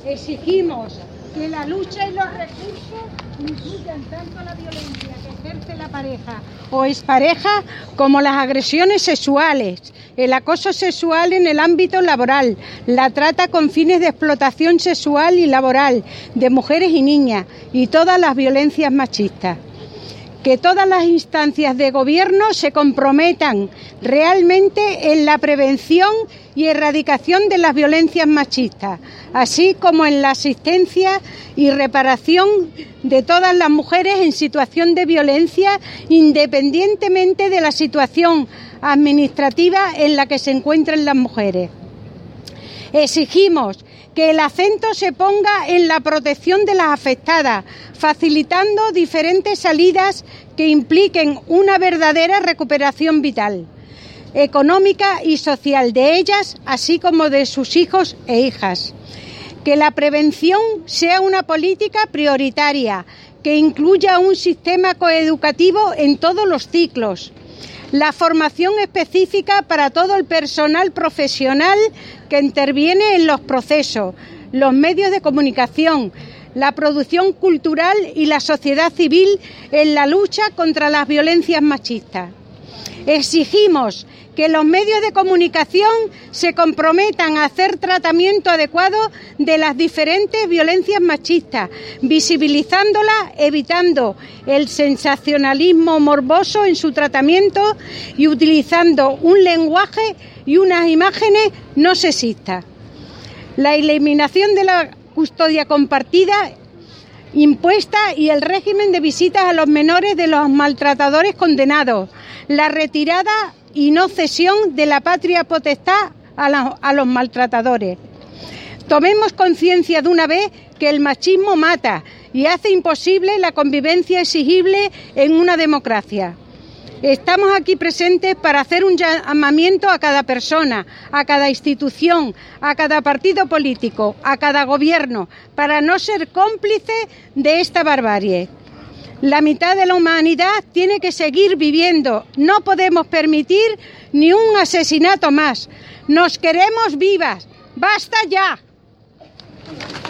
Exigimos que la lucha y los recursos incluyan tanto la violencia que ejerce la pareja o expareja como las agresiones sexuales, el acoso sexual en el ámbito laboral, la trata con fines de explotación sexual y laboral de mujeres y niñas y todas las violencias machistas. Que todas las instancias de gobierno se comprometan realmente en la prevención y erradicación de las violencias machistas, así como en la asistencia y reparación de todas las mujeres en situación de violencia, independientemente de la situación administrativa en la que se encuentren las mujeres. Exigimos que el acento se ponga en la protección de las afectadas, facilitando diferentes salidas que impliquen una verdadera recuperación vital, económica y social de ellas, así como de sus hijos e hijas. Que la prevención sea una política prioritaria, que incluya un sistema coeducativo en todos los ciclos. La formación específica para todo el personal profesional que interviene en los procesos, los medios de comunicación, la producción cultural y la sociedad civil en la lucha contra las violencias machistas. Exigimos que los medios de comunicación se comprometan a hacer tratamiento adecuado de las diferentes violencias machistas, visibilizándolas, evitando el sensacionalismo morboso en su tratamiento y utilizando un lenguaje y unas imágenes no sexistas. La eliminación de la custodia compartida impuesta y el régimen de visitas a los menores de los maltratadores condenados, la retirada y no cesión de la patria potestad a los maltratadores. Tomemos conciencia de una vez que el machismo mata y hace imposible la convivencia exigible en una democracia. Estamos aquí presentes para hacer un llamamiento a cada persona, a cada institución, a cada partido político, a cada gobierno, para no ser cómplice de esta barbarie. La mitad de la humanidad tiene que seguir viviendo. No podemos permitir ni un asesinato más. Nos queremos vivas. ¡Basta ya!